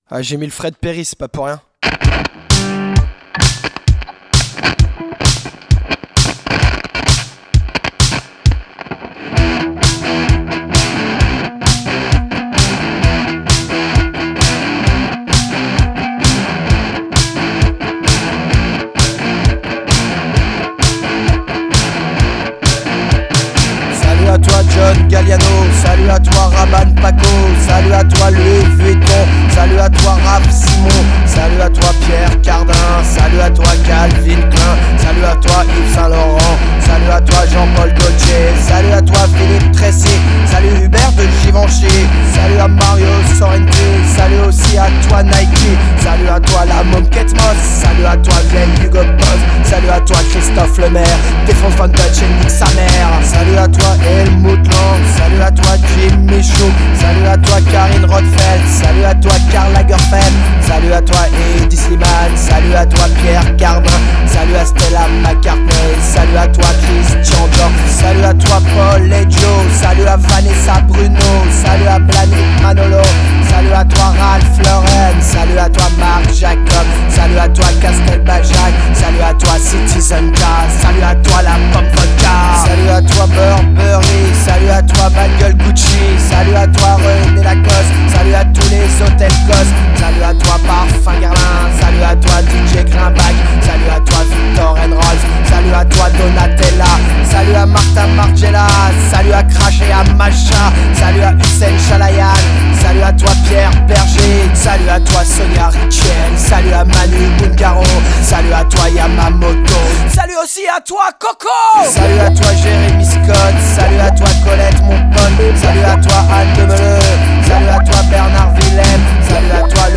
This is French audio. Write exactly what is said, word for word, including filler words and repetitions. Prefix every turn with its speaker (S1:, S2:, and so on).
S1: Ah, j'ai mis le Fred Perry, c'est pas pour rien. Salut à toi John Galliano, salut à toi Raban Paco, salut à toi Louis Vuitton, salut à toi Raph Simon, salut à toi Pierre Cardin, salut à toi Calvin Klein, salut à toi Yves Saint Laurent, salut à toi Jean-Paul Gaultier, salut à toi Philippe Tressy, salut Hubert de Givenchy, salut à Mario Sorrenti, salut aussi à toi Nike, salut à toi la Moquette Moss, salut à toi vieille Hugo Boss, salut à toi Christophe Lemaire, défonce Van Dutch et nique sa mère, salut à toi Helmut Lang, salut à toi Jim Michaud, salut à toi Karine Rothfeld, salut à toi Karl Lagerfeld, salut à toi Eddie Slimane, salut à toi Pierre Cardin, salut à Stella McCartney, salut à toi Christian Dior, salut à toi Paul et Joe, salut à Vanessa Bruno, salut à Blanick Manolo, salut à toi Ralph Lauren, salut à toi Marc Jacob, salut à toi Castelbajac, salut à toi Citizen Jazz, salut à toi la Pomme Vodka, salut à toi Burberry, salut à toi Bagel Gucci, salut à toi René Lacoste, salut à tous les hôtels Cos, salut à toi Parfum Guerlain, salut à toi D J Greenback, salut à toi Victor Rolls, salut à toi Donatella, salut à Martha Margiela, salut à Crash et à Macha, salut à Hussein Chalayan, salut à toi Pierre Berger, salut à toi Sonia Richel, salut à Manu Bungaro, salut à toi Yamamoto, salut aussi à toi Coco, salut à toi Jérémy Scott, salut à toi Colette mon pote, salut à toi Anne de Meleu, salut à toi Bernard Willem, salut à toi